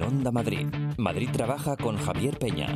Onda Madrid. Madrid trabaja con Javier Peña.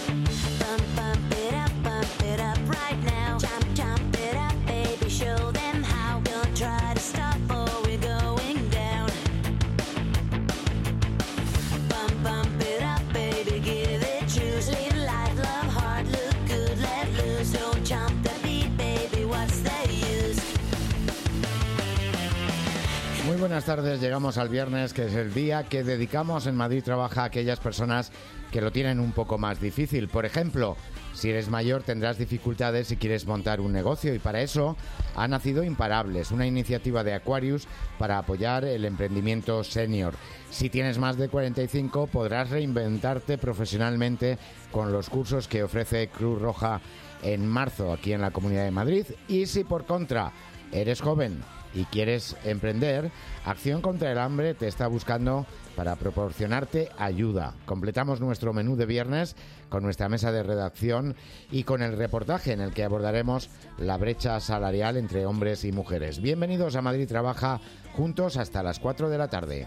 Muy buenas tardes, llegamos al viernes, que es el día que dedicamos en Madrid Trabaja a aquellas personas que lo tienen un poco más difícil. Por ejemplo, si eres mayor tendrás dificultades si quieres montar un negocio, y para eso ha nacido Imparables, una iniciativa de Aquarius para apoyar el emprendimiento senior. Si tienes más de 45 podrás reinventarte profesionalmente con los cursos que ofrece Cruz Roja en marzo aquí en la Comunidad de Madrid. Y si por contra eres joven y quieres emprender, Acción contra el Hambre te está buscando para proporcionarte ayuda. Completamos nuestro menú de viernes con nuestra mesa de redacción y con el reportaje en el que abordaremos la brecha salarial entre hombres y mujeres. Bienvenidos a Madrid Trabaja, juntos hasta las 4 de la tarde.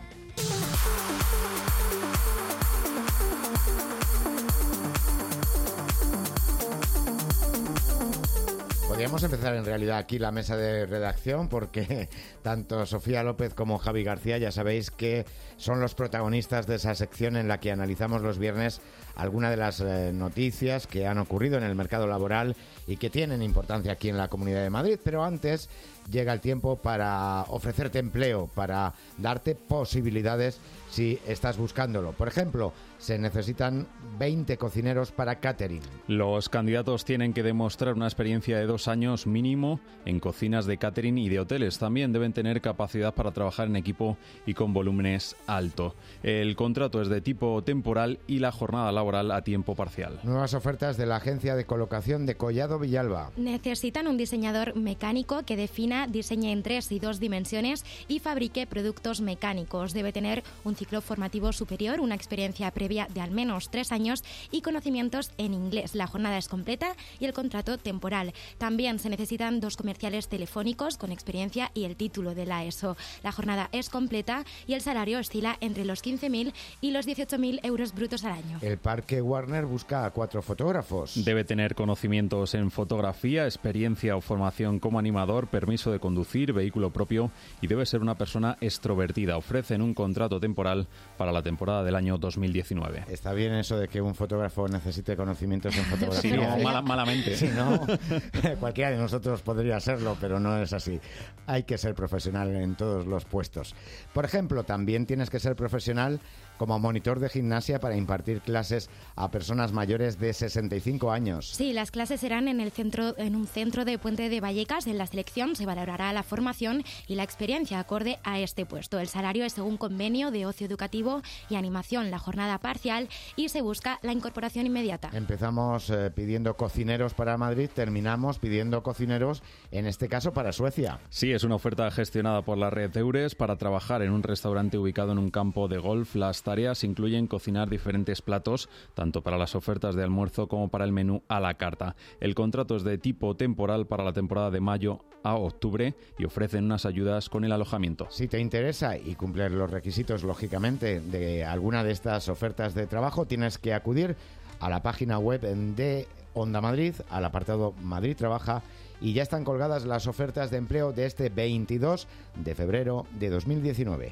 Podríamos empezar en realidad aquí la mesa de redacción, porque tanto Sofía López como Javi García ya sabéis que son los protagonistas de esa sección en la que analizamos los viernes algunas de las noticias que han ocurrido en el mercado laboral y que tienen importancia aquí en la Comunidad de Madrid. Pero antes llega el tiempo para ofrecerte empleo, para darte posibilidades si estás buscándolo. Por ejemplo, se necesitan 20 cocineros para catering. Los candidatos tienen que demostrar una experiencia de 2 años mínimo en cocinas de catering y de hoteles. También deben tener capacidad para trabajar en equipo y con volúmenes altos. El contrato es de tipo temporal y la jornada laboral a tiempo parcial. Nuevas ofertas de la agencia de colocación de Collado Villalba. Necesitan un diseñador mecánico que defina, diseñe en 3 y 2 dimensiones y fabrique productos mecánicos. Debe tener un ciclo formativo superior, una experiencia previa de al menos 3 años y conocimientos en inglés. La jornada es completa y el contrato temporal. También se necesitan 2 comerciales telefónicos con experiencia y el título de la ESO. La jornada es completa y el salario oscila entre los 15.000 y los 18.000 euros brutos al año. El Parque Warner busca a 4 fotógrafos. Debe tener conocimientos en fotografía, experiencia o formación como animador, permiso de conducir, vehículo propio y debe ser una persona extrovertida. Ofrecen un contrato temporal para la temporada del año 2019. Está bien eso de que un fotógrafo necesite conocimientos en fotografía. Sí, no, malamente. Sí, no, cualquiera de nosotros podría serlo, pero no es así. Hay que ser profesional en todos los puestos. Por ejemplo, también tienes que ser profesional como monitor de gimnasia para impartir clases a personas mayores de 65 años. Sí, las clases serán en un centro de Puente de Vallecas. En la selección se valorará la formación y la experiencia acorde a este puesto. El salario es según convenio de ocio educativo y animación, la jornada parcial, y se busca la incorporación inmediata. Empezamos pidiendo cocineros para Madrid, terminamos pidiendo cocineros, en este caso para Suecia. Sí, es una oferta gestionada por la red Eures para trabajar en un restaurante ubicado en un campo de golf. Las tareas incluyen cocinar diferentes platos, tanto para las ofertas de almuerzo como para el menú a la carta. El contrato es de tipo temporal para la temporada de mayo a octubre y ofrecen unas ayudas con el alojamiento. Si te interesa y cumplir los requisitos, lógicamente, de alguna de estas ofertas de trabajo, tienes que acudir a la página web de Onda Madrid, al apartado Madrid Trabaja, y ya están colgadas las ofertas de empleo de este 22 de febrero de 2019.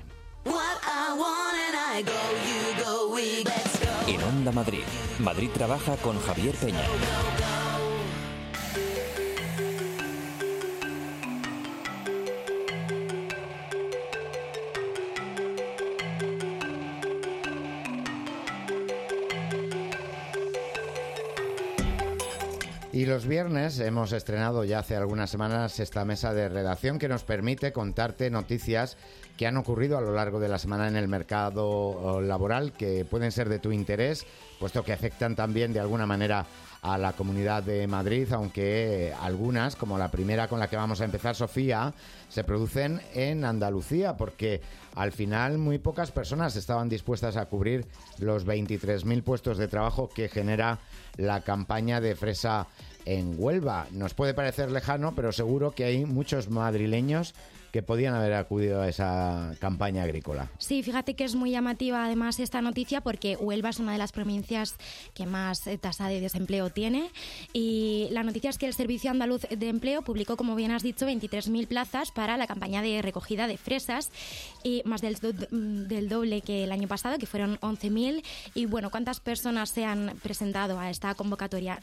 En Onda Madrid. Madrid Trabaja con Javier Peña. Y los viernes hemos estrenado ya hace algunas semanas esta mesa de redacción que nos permite contarte noticias que han ocurrido a lo largo de la semana en el mercado laboral, que pueden ser de tu interés, puesto que afectan también de alguna manera a la Comunidad de Madrid, aunque algunas, como la primera con la que vamos a empezar, Sofía, se producen en Andalucía, porque al final muy pocas personas estaban dispuestas a cubrir los 23.000 puestos de trabajo que genera la campaña de fresa en Huelva. Nos puede parecer lejano, pero seguro que hay muchos madrileños que podían haber acudido a esa campaña agrícola. Sí, fíjate que es muy llamativa además esta noticia porque Huelva es una de las provincias que más tasa de desempleo tiene y la noticia es que el Servicio Andaluz de Empleo publicó, como bien has dicho, 23.000 plazas para la campaña de recogida de fresas y más del doble que el año pasado, que fueron 11.000. Y bueno, ¿cuántas personas se han presentado a esta convocatoria?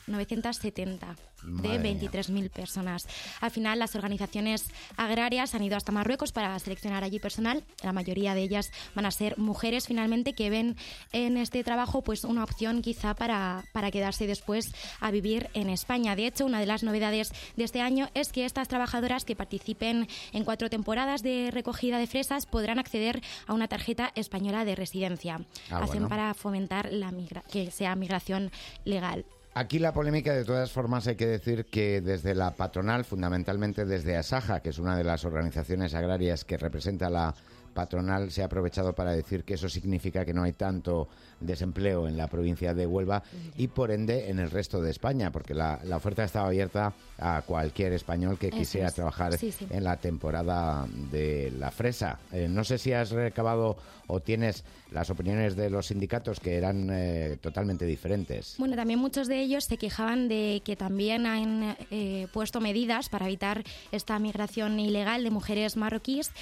970 de 23.000 personas. Al final, las organizaciones agrarias han ido hasta Marruecos para seleccionar allí personal. La mayoría de ellas van a ser mujeres finalmente que ven en este trabajo pues una opción quizá para quedarse después a vivir en España. De hecho, una de las novedades de este año es que estas trabajadoras que participen en 4 temporadas de recogida de fresas podrán acceder a una tarjeta española de residencia. Hacen para fomentar que sea migración legal. Aquí la polémica, de todas formas, hay que decir que desde la patronal, fundamentalmente desde Asaja, que es una de las organizaciones agrarias que representa la patronal, se ha aprovechado para decir que eso significa que no hay tanto desempleo en la provincia de Huelva y por ende en el resto de España, porque la oferta estaba abierta a cualquier español que quisiera trabajar en la temporada de la fresa. No sé si has recabado o tienes las opiniones de los sindicatos, que eran totalmente diferentes. Bueno, también muchos de ellos se quejaban de que también han puesto medidas para evitar esta migración ilegal de mujeres marroquíes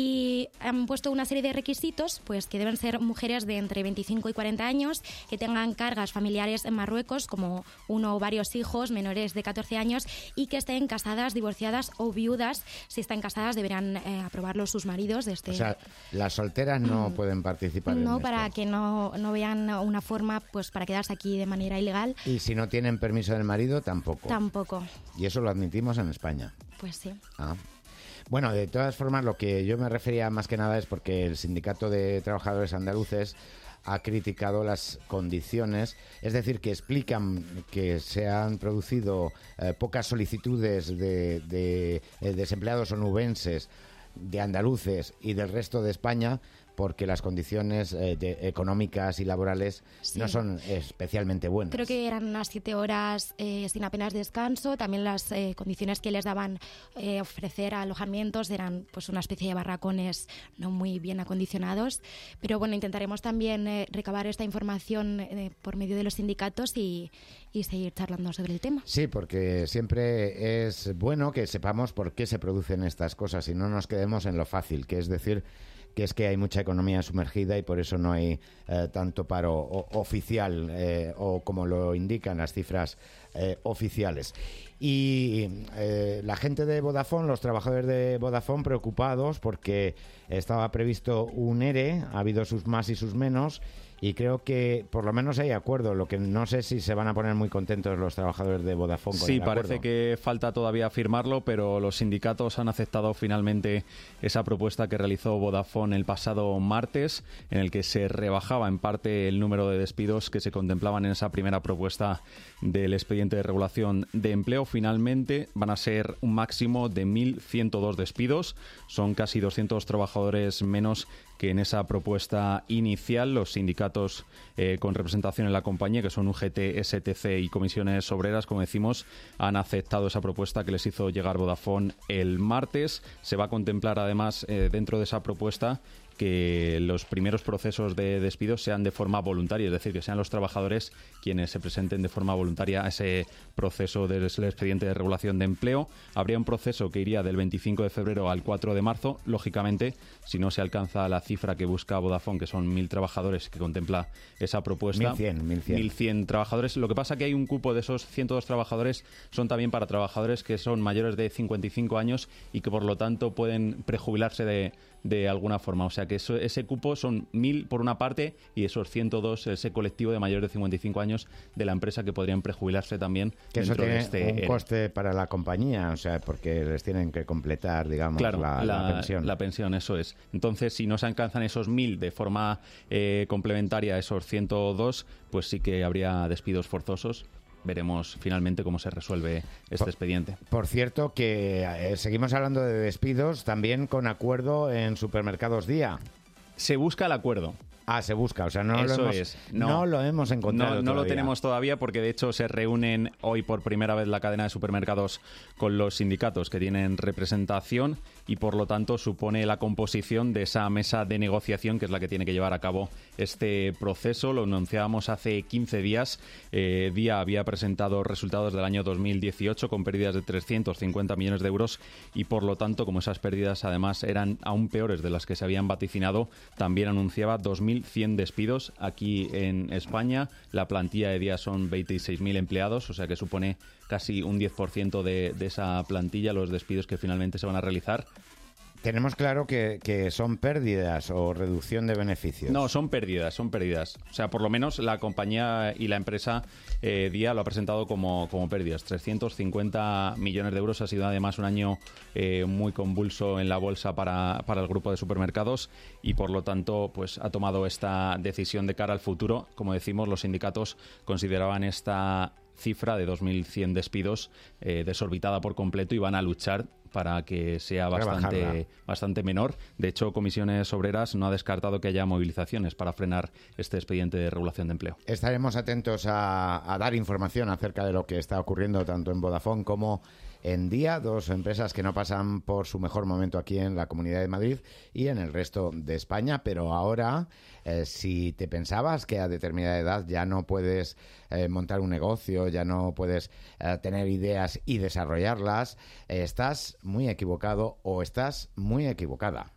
y han puesto una serie de requisitos, pues que deben ser mujeres de entre 25 y 40 años, que tengan cargas familiares en Marruecos, como uno o varios hijos menores de 14 años, y que estén casadas, divorciadas o viudas. Si están casadas, deberán aprobarlo sus maridos. O sea, las solteras no pueden participar en esto. Para que no vean una forma pues para quedarse aquí de manera ilegal. Y si no tienen permiso del marido, tampoco. Tampoco. Y eso lo admitimos en España. Pues sí. Bueno, de todas formas, lo que yo me refería más que nada es porque el Sindicato de Trabajadores Andaluces ha criticado las condiciones, es decir, que explican que se han producido pocas solicitudes de desempleados onubenses, de andaluces y del resto de España, porque las condiciones económicas y laborales no son especialmente buenas. Creo que eran unas 7 horas sin apenas descanso. También las condiciones que les daban ofrecer alojamientos eran pues una especie de barracones no muy bien acondicionados. Pero bueno, intentaremos también recabar esta información por medio de los sindicatos y seguir charlando sobre el tema. Sí, porque siempre es bueno que sepamos por qué se producen estas cosas y no nos quedemos en lo fácil, que es decir, que es que hay mucha economía sumergida y por eso no hay tanto paro oficial o como lo indican las cifras oficiales. Y la gente de Vodafone, los trabajadores de Vodafone, preocupados porque estaba previsto un ERE, ha habido sus más y sus menos, y creo que por lo menos hay acuerdo. Lo que no sé si se van a poner muy contentos los trabajadores de Vodafone con el acuerdo. Sí, parece que falta todavía firmarlo, pero los sindicatos han aceptado finalmente esa propuesta que realizó Vodafone el pasado martes, en el que se rebajaba en parte el número de despidos que se contemplaban en esa primera propuesta del expediente de regulación de empleo. Finalmente van a ser un máximo de 1.102 despidos. Son casi 200 trabajadores menos que en esa propuesta inicial. Los sindicatos con representación en la compañía, que son UGT, STC y Comisiones Obreras, como decimos, han aceptado esa propuesta que les hizo llegar Vodafone el martes. Se va a contemplar además dentro de esa propuesta que los primeros procesos de despido sean de forma voluntaria, es decir, que sean los trabajadores quienes se presenten de forma voluntaria a ese proceso del expediente de regulación de empleo. Habría un proceso que iría del 25 de febrero al 4 de marzo. Lógicamente, si no se alcanza la cifra que busca Vodafone, que son 1.000 trabajadores que contempla esa propuesta, 1.100 trabajadores. Lo que pasa que hay un cupo de esos 102 trabajadores, son también para trabajadores que son mayores de 55 años y que por lo tanto pueden prejubilarse de alguna forma. O sea que ese cupo son 1.000 por una parte y esos 102, ese colectivo de mayores de 55 años de la empresa que podrían prejubilarse también. Que eso tiene un coste para la compañía, o sea, porque les tienen que completar, digamos, la pensión. La pensión, eso es. Entonces, si no se alcanzan esos 1.000 de forma complementaria a esos 102, pues sí que habría despidos forzosos. Veremos finalmente cómo se resuelve este expediente. Por cierto, que seguimos hablando de despidos también con acuerdo en Supermercados Día. Se busca el acuerdo. Se busca, o sea, no lo hemos encontrado No lo todavía. tenemos todavía porque de hecho se reúnen hoy por primera vez la cadena de supermercados con los sindicatos que tienen representación y por lo tanto supone la composición de esa mesa de negociación que es la que tiene que llevar a cabo este proceso. Lo anunciábamos hace 15 días. Día había presentado resultados del año 2018 con pérdidas de 350 millones de euros y por lo tanto, como esas pérdidas además eran aún peores de las que se habían vaticinado, también anunciaba 2.100 despidos aquí en España. La plantilla de Día son 26.000 empleados, o sea que supone casi un 10% de esa plantilla los despidos que finalmente se van a realizar. Tenemos claro que son pérdidas o reducción de beneficios. No, son pérdidas. O sea, por lo menos la compañía y la empresa Día lo ha presentado como pérdidas. 350 millones de euros. Ha sido además un año muy convulso en la bolsa para el grupo de supermercados y por lo tanto pues ha tomado esta decisión de cara al futuro. Como decimos, los sindicatos consideraban esta cifra de 2.100 despidos desorbitada por completo y van a luchar para que sea bastante menor. De hecho, Comisiones Obreras no ha descartado que haya movilizaciones para frenar este expediente de regulación de empleo. Estaremos atentos a dar información acerca de lo que está ocurriendo tanto en Vodafone como en Día, dos empresas que no pasan por su mejor momento aquí en la Comunidad de Madrid y en el resto de España, pero ahora, si te pensabas que a determinada edad ya no puedes montar un negocio, ya no puedes tener ideas y desarrollarlas, estás muy equivocado o estás muy equivocada.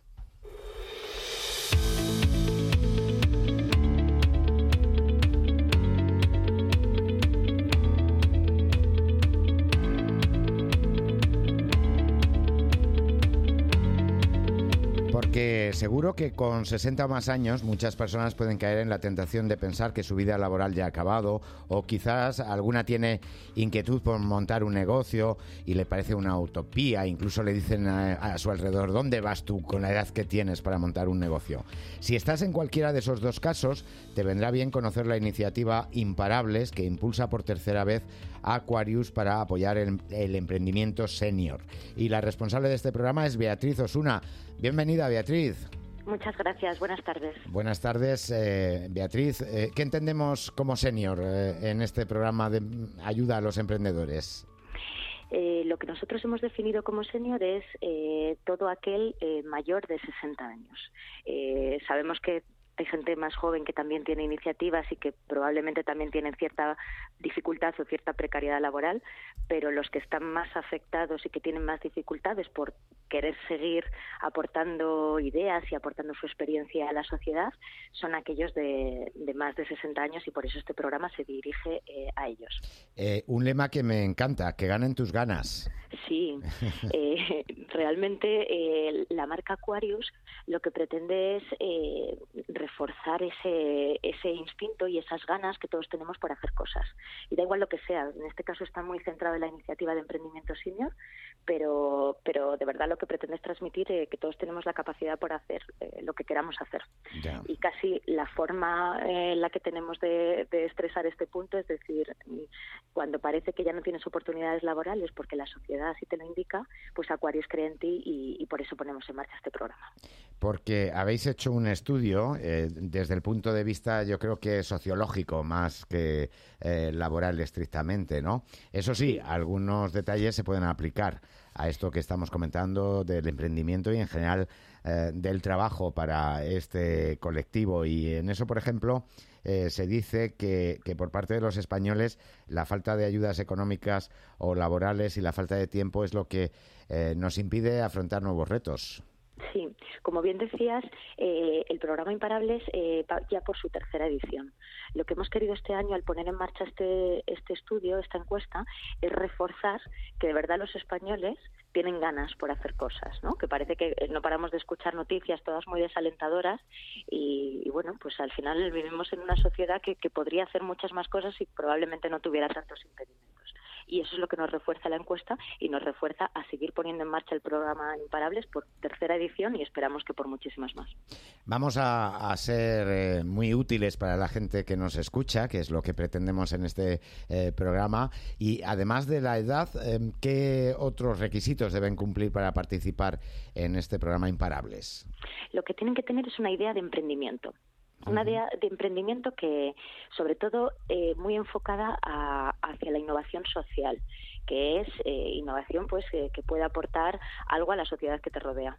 Porque seguro que con 60 o más años muchas personas pueden caer en la tentación de pensar que su vida laboral ya ha acabado o quizás alguna tiene inquietud por montar un negocio y le parece una utopía, incluso le dicen a su alrededor, ¿dónde vas tú con la edad que tienes para montar un negocio? Si estás en cualquiera de esos dos casos, te vendrá bien conocer la iniciativa Imparables que impulsa por tercera vez a Aquarius para apoyar el emprendimiento senior. Y la responsable de este programa es Beatriz Osuna. Bienvenida, Beatriz. Muchas gracias. Buenas tardes. Buenas tardes, Beatriz. ¿Qué entendemos como senior en este programa de ayuda a los emprendedores? Lo que nosotros hemos definido como senior es todo aquel mayor de 60 años. Sabemos que hay gente más joven que también tiene iniciativas y que probablemente también tienen cierta dificultad o cierta precariedad laboral, pero los que están más afectados y que tienen más dificultades por querer seguir aportando ideas y aportando su experiencia a la sociedad son aquellos de más de 60 años y por eso este programa se dirige a ellos. Un lema que me encanta, que ganen tus ganas. Sí, realmente la marca Aquarius lo que pretende es reforzar ese instinto y esas ganas que todos tenemos por hacer cosas. Y da igual lo que sea, en este caso está muy centrado en la iniciativa de emprendimiento senior, pero de verdad lo que pretende es transmitir que todos tenemos la capacidad por hacer lo que queramos hacer. Yeah. Y casi la forma en la que tenemos de expresar este punto es decir, cuando parece que ya no tienes oportunidades laborales porque la sociedad así te lo indica, pues Aquarius cree en ti y por eso ponemos en marcha este programa. Porque habéis hecho un estudio desde el punto de vista, yo creo que sociológico más que laboral estrictamente, ¿no? Eso sí, algunos detalles se pueden aplicar a esto que estamos comentando del emprendimiento y en general del trabajo para este colectivo. Y en eso, por ejemplo, se dice que por parte de los españoles la falta de ayudas económicas o laborales y la falta de tiempo es lo que nos impide afrontar nuevos retos. Sí, como bien decías, el programa Imparables va ya por su tercera edición. Lo que hemos querido este año al poner en marcha este estudio, esta encuesta, es reforzar que de verdad los españoles tienen ganas por hacer cosas, ¿no? Que parece que no paramos de escuchar noticias todas muy desalentadoras y bueno, pues al final vivimos en una sociedad que podría hacer muchas más cosas y probablemente no tuviera tantos impedimentos. Y eso es lo que nos refuerza la encuesta y nos refuerza a seguir poniendo en marcha el programa Imparables por tercera edición y esperamos que por muchísimas más. Vamos a ser muy útiles para la gente que nos escucha, que es lo que pretendemos en este programa. Y además de la edad, ¿qué otros requisitos deben cumplir para participar en este programa Imparables? Lo que tienen que tener es una idea de emprendimiento. Una idea de emprendimiento que, sobre todo, muy enfocada hacia la innovación social, que es innovación pues que puede aportar algo a la sociedad que te rodea.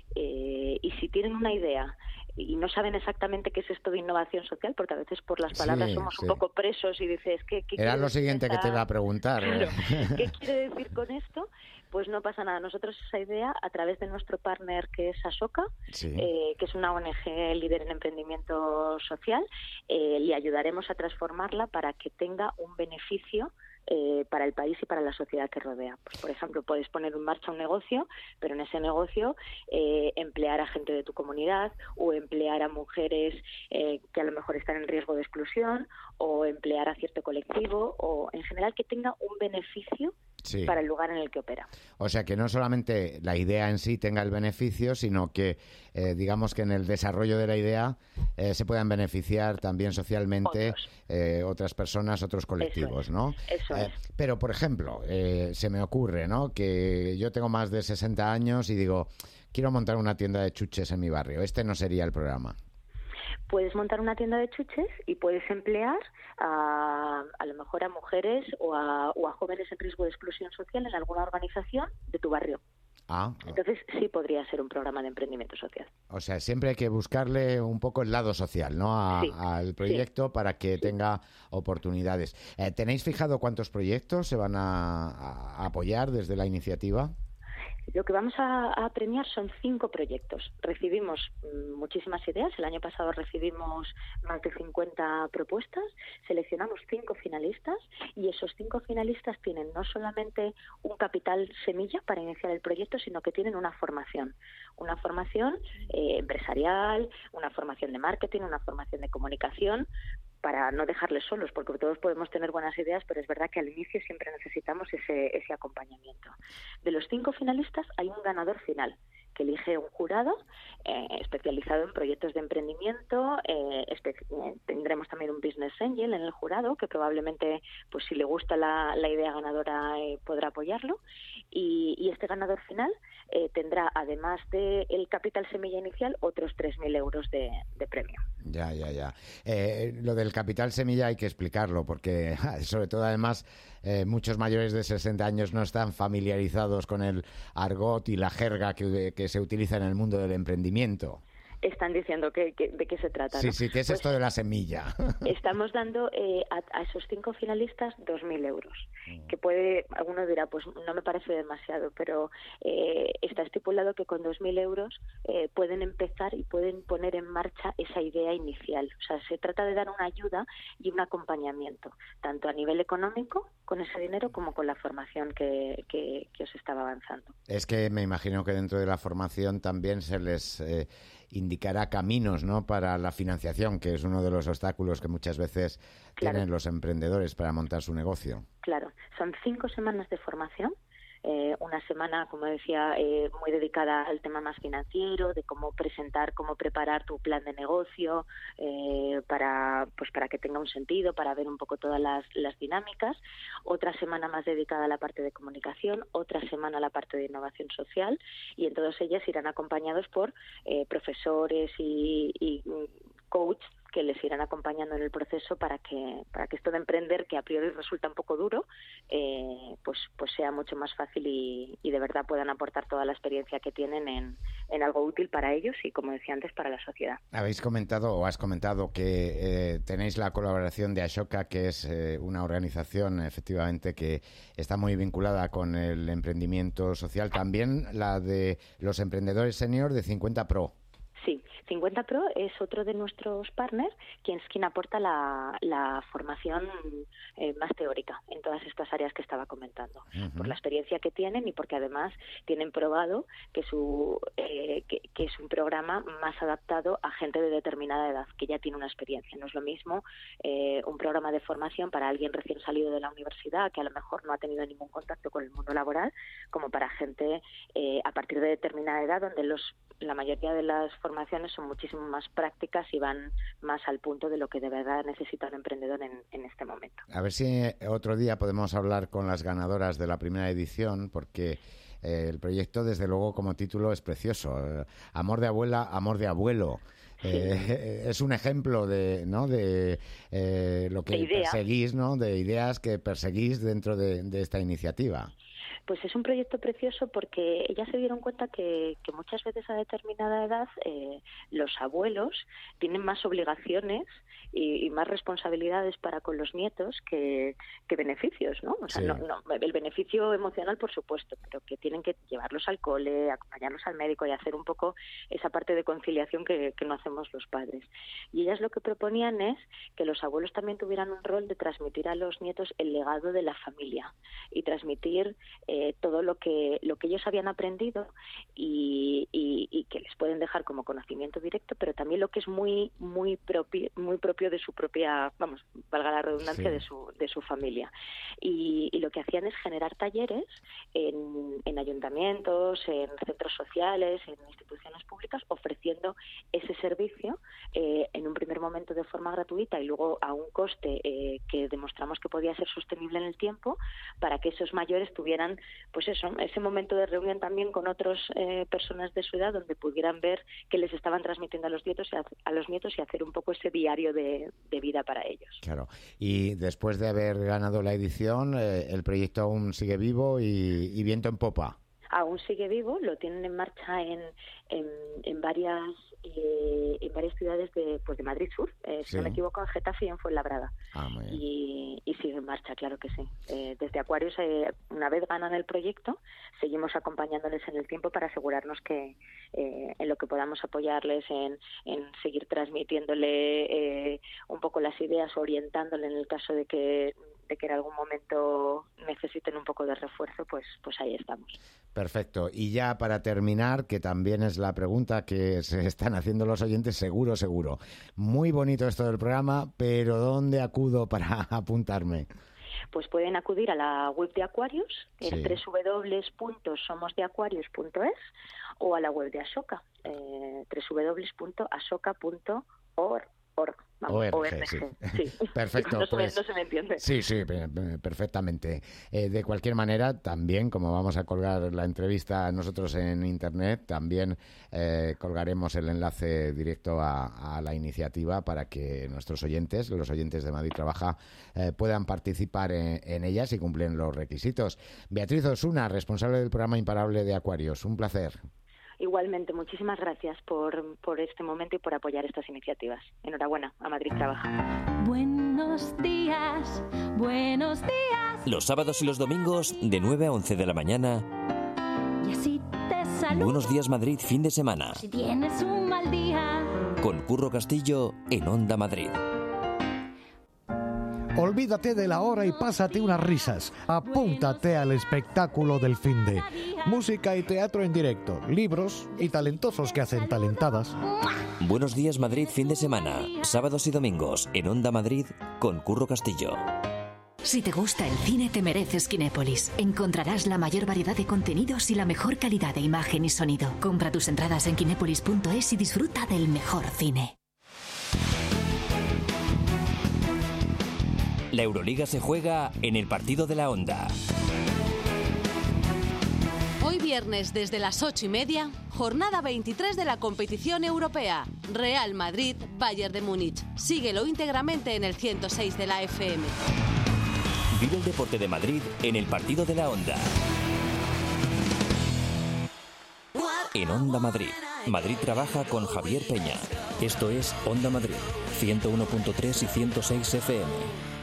Y si tienen una idea y no saben exactamente qué es esto de innovación social, porque a veces por las palabras somos un poco presos y dices, ¿qué era lo siguiente que te iba a preguntar. Claro, ¿qué quiere decir con esto? Pues no pasa nada. Nosotros esa idea, a través de nuestro partner que es Ashoka, que es una ONG líder en emprendimiento social, le ayudaremos a transformarla para que tenga un beneficio para el país y para la sociedad que rodea. Pues, por ejemplo, puedes poner en marcha un negocio, pero en ese negocio emplear a gente de tu comunidad o emplear a mujeres que a lo mejor están en riesgo de exclusión o emplear a cierto colectivo o, en general, que tenga un beneficio para el lugar en el que opera. O sea, que no solamente la idea en sí tenga el beneficio, sino que, digamos que en el desarrollo de la idea se puedan beneficiar también socialmente otras personas, otros colectivos, ¿no? Eso es. Pero, por ejemplo, se me ocurre, ¿no?, que yo tengo más de 60 años y digo, quiero montar una tienda de chuches en mi barrio. Este no sería el programa. Puedes montar una tienda de chuches y puedes emplear a lo mejor a mujeres o a jóvenes en riesgo de exclusión social en alguna organización de tu barrio. Entonces sí podría ser un programa de emprendimiento social. O sea, siempre hay que buscarle un poco el lado social, ¿no?, al proyecto para que tenga oportunidades. ¿Tenéis fijado cuántos proyectos se van a apoyar desde la iniciativa? Lo que vamos a premiar son 5 proyectos. Recibimos muchísimas ideas. El año pasado recibimos más de 50 propuestas. Seleccionamos 5 finalistas y esos 5 finalistas tienen no solamente un capital semilla para iniciar el proyecto, sino que tienen una formación. Una formación empresarial, una formación de marketing, una formación de comunicación, para no dejarles solos, porque todos podemos tener buenas ideas, pero es verdad que al inicio siempre necesitamos ese acompañamiento. De los 5 finalistas hay un ganador final, que elige un jurado especializado en proyectos de emprendimiento. Tendremos también un business angel en el jurado, que probablemente, pues si le gusta la idea ganadora, podrá apoyarlo. Y este ganador final tendrá, además del capital semilla inicial, otros 3.000 euros de premio. Ya. Lo del capital semilla hay que explicarlo, porque sobre todo, además, muchos mayores de 60 años no están familiarizados con el argot y la jerga que se utiliza en el mundo del emprendimiento. Están diciendo de qué se trata, ¿no? Sí, ¿qué es esto de la semilla? Estamos dando a esos 5 finalistas 2.000 euros, que alguno dirá, pues no me parece demasiado, pero está estipulado que con 2.000 euros pueden empezar y pueden poner en marcha esa idea inicial. O sea, se trata de dar una ayuda y un acompañamiento, tanto a nivel económico, con ese dinero, como con la formación que os estaba avanzando. Es que me imagino que dentro de la formación también se les indicará caminos, ¿no?, para la financiación, que es uno de los obstáculos que muchas veces tienen los emprendedores para montar su negocio. Claro, son 5 semanas de formación. Una semana, como decía, muy dedicada al tema más financiero, de cómo presentar, cómo preparar tu plan de negocio para que tenga un sentido, para ver un poco todas las dinámicas. Otra semana más dedicada a la parte de comunicación, otra semana a la parte de innovación social, y en todas ellas irán acompañados por profesores y coach que les irán acompañando en el proceso para que esto de emprender, que a priori resulta un poco duro, pues sea mucho más fácil y de verdad puedan aportar toda la experiencia que tienen en algo útil para ellos y, como decía antes, para la sociedad. Has comentado que tenéis la colaboración de Ashoka, que es una organización efectivamente que está muy vinculada con el emprendimiento social. También la de los emprendedores senior de 50 Pro. Sí, 50 Pro es otro de nuestros partners, quien aporta la formación más teórica en todas estas áreas que estaba comentando, por la experiencia que tienen y porque además tienen probado que es un programa más adaptado a gente de determinada edad, que ya tiene una experiencia. No es lo mismo un programa de formación para alguien recién salido de la universidad, que a lo mejor no ha tenido ningún contacto con el mundo laboral, como para gente a partir de determinada edad, donde la mayoría de las formaciones son muchísimo más prácticas y van más al punto de lo que de verdad necesita un emprendedor en este momento. A ver si otro día podemos hablar con las ganadoras de la primera edición, porque el proyecto, desde luego, como título es precioso. Amor de abuela, amor de abuelo. es un ejemplo de, ¿no?, de lo que perseguís, ¿no?, de ideas que perseguís dentro de esta iniciativa. Pues es un proyecto precioso porque ellas se dieron cuenta que muchas veces a determinada edad los abuelos tienen más obligaciones y más responsabilidades para con los nietos que beneficios, ¿no? O sea, no, el beneficio emocional, por supuesto, pero que tienen que llevarlos al cole, acompañarlos al médico y hacer un poco esa parte de conciliación que no hacemos los padres. Y ellas lo que proponían es que los abuelos también tuvieran un rol de transmitir a los nietos el legado de la familia y transmitir todo lo que ellos habían aprendido y que les pueden dejar como conocimiento directo, pero también lo que es muy propio de su propia, vamos, valga la redundancia, de su familia. Y lo que hacían es generar talleres en ayuntamientos, en centros sociales, en instituciones públicas, ofreciendo ese servicio en un primer momento de forma gratuita y luego a un coste que demostramos que podía ser sostenible en el tiempo, para que esos mayores tuvieran, pues eso, ese momento de reunión también con otras personas de su edad, donde pudieran ver qué les estaban transmitiendo a los nietos y hacer un poco ese diario de vida para ellos. Claro. Y después de haber ganado la edición, el proyecto aún sigue vivo y viento en popa. Aún sigue vivo, lo tienen en marcha en varias ciudades de Madrid Sur, si no me equivoco, en Getafe y en Fuenlabrada. Y sigue en marcha, claro que sí. Desde Aquarius, una vez ganan el proyecto, seguimos acompañándoles en el tiempo para asegurarnos que en lo que podamos apoyarles, en seguir transmitiéndole un poco las ideas, orientándole en el caso de que en algún momento necesiten un poco de refuerzo, pues ahí estamos. Perfecto. Y ya para terminar, que también es la pregunta que se están haciendo los oyentes, seguro. Muy bonito esto del programa, pero ¿dónde acudo para apuntarme? Pues pueden acudir a la web de Aquarius, www.somosdeaquarius.es, o a la web de Ashoka, www.ashoka.org. ORG. Sí. Perfecto. No se me entiende. Sí, perfectamente. De cualquier manera, también, como vamos a colgar la entrevista nosotros en Internet, también colgaremos el enlace directo a la iniciativa para que nuestros oyentes, los oyentes de Madrid Trabaja, puedan participar en ella si cumplen los requisitos. Beatriz Osuna, responsable del programa Imparable de Aquarius. Un placer. Igualmente, muchísimas gracias por este momento y por apoyar estas iniciativas. Enhorabuena, a Madrid Trabaja. Buenos días. Los sábados y los domingos, de 9 a 11 de la mañana. Y así te saludo. Buenos días, Madrid, fin de semana. Si tienes un mal día. Con Curro Castillo en Onda Madrid. Olvídate de la hora y pásate unas risas. Apúntate al espectáculo del finde. Música y teatro en directo, libros y talentosos que hacen talentadas. Buenos días, Madrid, fin de semana. Sábados y domingos en Onda Madrid con Curro Castillo. Si te gusta el cine, te mereces Kinépolis. Encontrarás la mayor variedad de contenidos y la mejor calidad de imagen y sonido. Compra tus entradas en kinépolis.es y disfruta del mejor cine. La Euroliga se juega en el partido de la Onda. Hoy viernes desde las 8:30, jornada 23 de la competición europea. Real Madrid, Bayern de Múnich. Síguelo íntegramente en el 106 de la FM. Vive el deporte de Madrid en el partido de la Onda. En Onda Madrid. Madrid Trabaja con Javier Peña. Esto es Onda Madrid, 101.3 y 106 FM.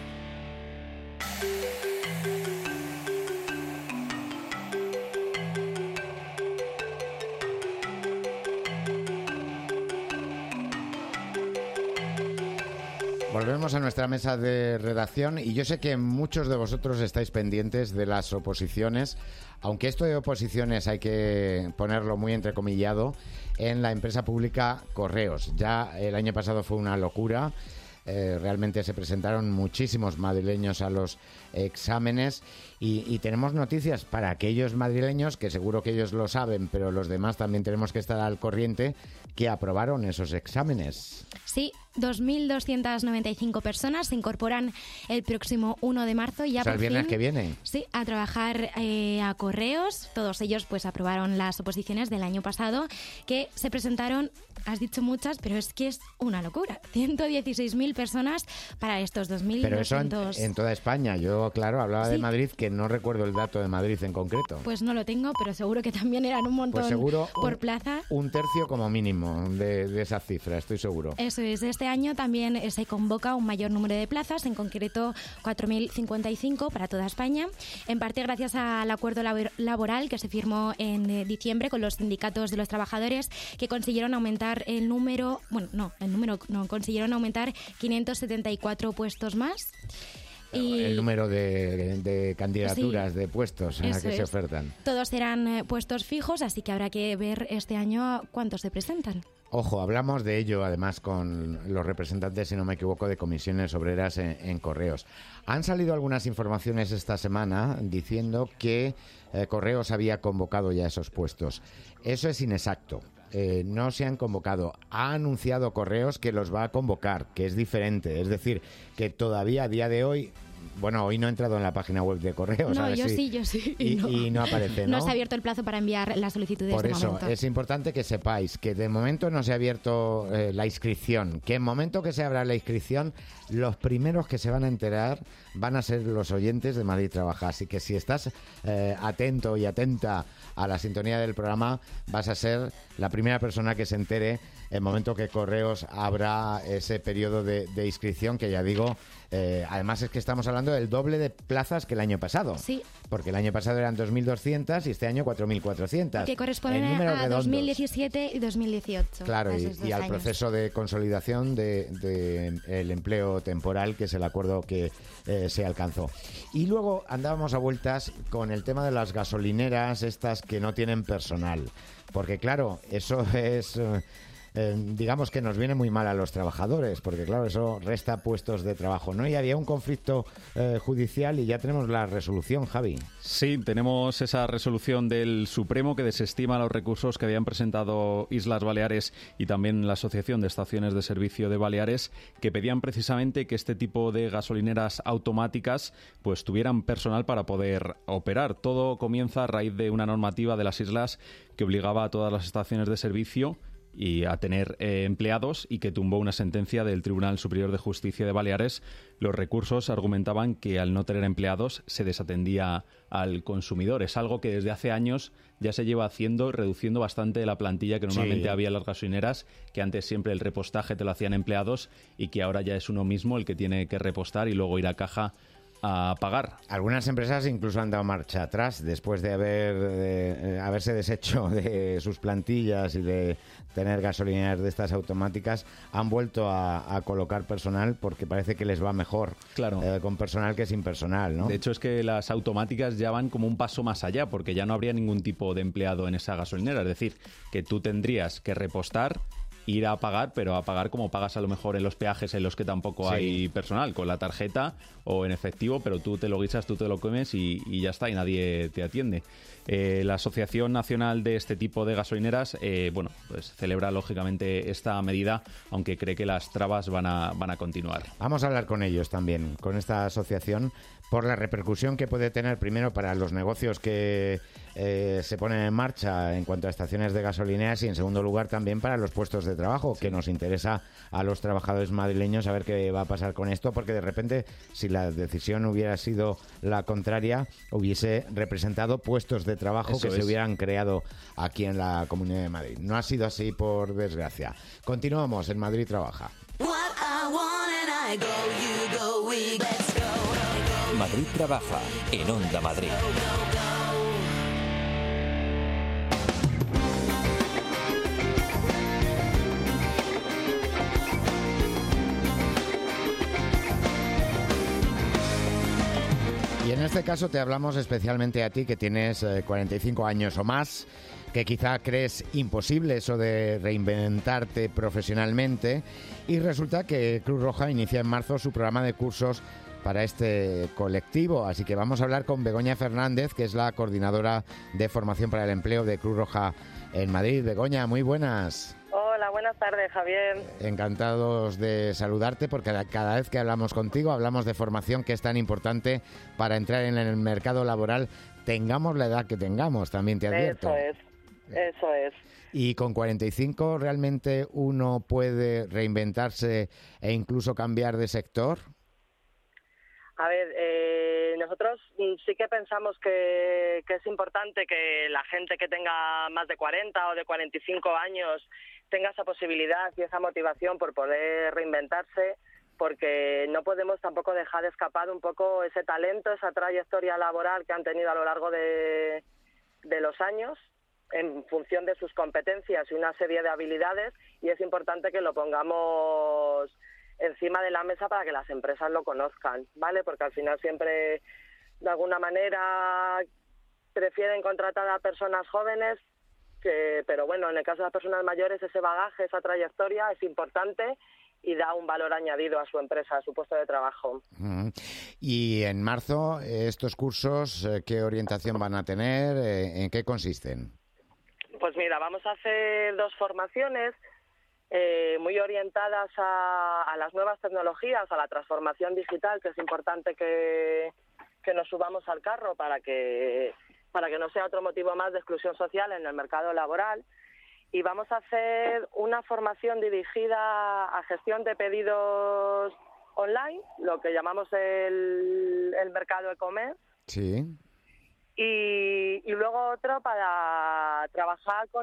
Volvemos a nuestra mesa de redacción y yo sé que muchos de vosotros estáis pendientes de las oposiciones, aunque esto de oposiciones hay que ponerlo muy entrecomillado, en la empresa pública Correos. Ya el año pasado fue una locura. Realmente se presentaron muchísimos madrileños a los exámenes y tenemos noticias para aquellos madrileños, que seguro que ellos lo saben, pero los demás también tenemos que estar al corriente, que aprobaron esos exámenes. Sí, 2.295 personas se incorporan el próximo 1 de marzo. Ya, o sea, el viernes que viene. Sí, a trabajar a Correos. Todos ellos pues aprobaron las oposiciones del año pasado, que se presentaron has dicho muchas, pero es que es una locura. 116.000 personas para estos 2.200. Pero eso en toda España. Yo, claro, hablaba de Madrid, que no recuerdo el dato de Madrid en concreto. Pues no lo tengo, pero seguro que también eran un montón, pues seguro por plaza. Un tercio como mínimo de esa cifra, estoy seguro. Eso es. Este año también se convoca un mayor número de plazas, en concreto 4.055 para toda España, en parte gracias al acuerdo laboral que se firmó en diciembre con los sindicatos de los trabajadores, que consiguieron aumentar consiguieron aumentar 574 puestos más. Y el número de candidaturas, de puestos a que se ofertan. Todos serán puestos fijos, así que habrá que ver este año cuántos se presentan. Ojo, hablamos de ello además con los representantes, si no me equivoco, de comisiones obreras en Correos. Han salido algunas informaciones esta semana diciendo que Correos había convocado ya esos puestos. Eso es inexacto. No se han convocado. Ha anunciado Correos que los va a convocar, que es diferente. Es decir, que todavía a día de hoy... Bueno, hoy no he entrado en la página web de Correos. No, yo sí. Y no aparece, ¿no? No se ha abierto el plazo para enviar las solicitudes. Por eso, momento. Es importante que sepáis que de momento no se ha abierto la inscripción. Que en momento que se abra la inscripción, los primeros que se van a enterar van a ser los oyentes de Madrid Trabaja. Así que si estás atento y atenta a la sintonía del programa, vas a ser la primera persona que se entere en el momento que Correos abra ese periodo de inscripción, que ya digo, además es que estamos hablando del doble de plazas que el año pasado. Sí. Porque el año pasado eran 2.200 y este año 4.400. Que corresponden a 2017 y 2018. Claro, y al proceso de consolidación de el empleo temporal, que es el acuerdo que se alcanzó. Y luego andábamos a vueltas con el tema de las gasolineras estas que no tienen personal. Porque claro, eso es... digamos que nos viene muy mal a los trabajadores, porque claro, eso resta puestos de trabajo, ¿no? Y había un conflicto judicial y ya tenemos la resolución, Javi. Sí, tenemos esa resolución del Supremo que desestima los recursos que habían presentado Islas Baleares y también la Asociación de Estaciones de Servicio de Baleares, que pedían precisamente que este tipo de gasolineras automáticas pues tuvieran personal para poder operar. Todo comienza a raíz de una normativa de las islas que obligaba a todas las estaciones de servicio y a tener empleados, y que tumbó una sentencia del Tribunal Superior de Justicia de Baleares. Los recursos argumentaban que al no tener empleados se desatendía al consumidor. Es algo que desde hace años ya se lleva haciendo, reduciendo bastante la plantilla que normalmente había en las gasolineras, que antes siempre el repostaje te lo hacían empleados y que ahora ya es uno mismo el que tiene que repostar y luego ir a caja a pagar. Algunas empresas incluso han dado marcha atrás después de haberse deshecho de sus plantillas y de tener gasolineras de estas automáticas. Han vuelto a colocar personal porque parece que les va mejor con personal que sin personal, ¿no? De hecho, es que las automáticas ya van como un paso más allá, porque ya no habría ningún tipo de empleado en esa gasolinera. Es decir, que tú tendrías que repostar, ir a pagar, pero a pagar como pagas a lo mejor en los peajes en los que tampoco hay personal, con la tarjeta o en efectivo, pero tú te lo guisas, tú te lo comes y ya está, y nadie te atiende. La Asociación Nacional de este tipo de gasolineras pues celebra lógicamente esta medida, aunque cree que las trabas van a continuar. Vamos a hablar con ellos también, con esta asociación, por la repercusión que puede tener primero para los negocios que se ponen en marcha en cuanto a estaciones de gasolineras, y en segundo lugar también para los puestos de trabajo, que nos interesa a los trabajadores madrileños saber qué va a pasar con esto, porque de repente, si la decisión hubiera sido la contraria, hubiese representado puestos de trabajo se hubieran creado aquí en la Comunidad de Madrid. No ha sido así, por desgracia. Continuamos en Madrid Trabaja. Madrid Trabaja en Onda Madrid. Y en este caso te hablamos especialmente a ti, que tienes 45 años o más, que quizá crees imposible eso de reinventarte profesionalmente, y resulta que Cruz Roja inicia en marzo su programa de cursos para este colectivo. Así que vamos a hablar con Begoña Fernández, que es la coordinadora de formación para el empleo de Cruz Roja en Madrid. Begoña, muy buenas. Hola, buenas tardes, Javier. Encantados de saludarte, porque cada vez que hablamos contigo hablamos de formación, que es tan importante para entrar en el mercado laboral, tengamos la edad que tengamos, también te advierto. Eso es. Eso es. ¿Y con 45 realmente uno puede reinventarse e incluso cambiar de sector? A ver, nosotros sí que pensamos que es importante que la gente que tenga más de 40 o de 45 años tenga esa posibilidad y esa motivación por poder reinventarse, porque no podemos tampoco dejar de escapar un poco ese talento, esa trayectoria laboral que han tenido a lo largo de los años en función de sus competencias y una serie de habilidades, y es importante que lo pongamos encima de la mesa para que las empresas lo conozcan, ¿vale? Porque al final siempre, de alguna manera, prefieren contratar a personas jóvenes, pero bueno, en el caso de las personas mayores, ese bagaje, esa trayectoria es importante y da un valor añadido a su empresa, a su puesto de trabajo. Y en marzo, estos cursos, ¿qué orientación van a tener? ¿En qué consisten? Pues mira, vamos a hacer 2 formaciones muy orientadas a las nuevas tecnologías, a la transformación digital, que es importante que nos subamos al carro para que no sea otro motivo más de exclusión social en el mercado laboral. Y vamos a hacer una formación dirigida a gestión de pedidos online, lo que llamamos el mercado e-commerce. Sí. Y luego otro para trabajar con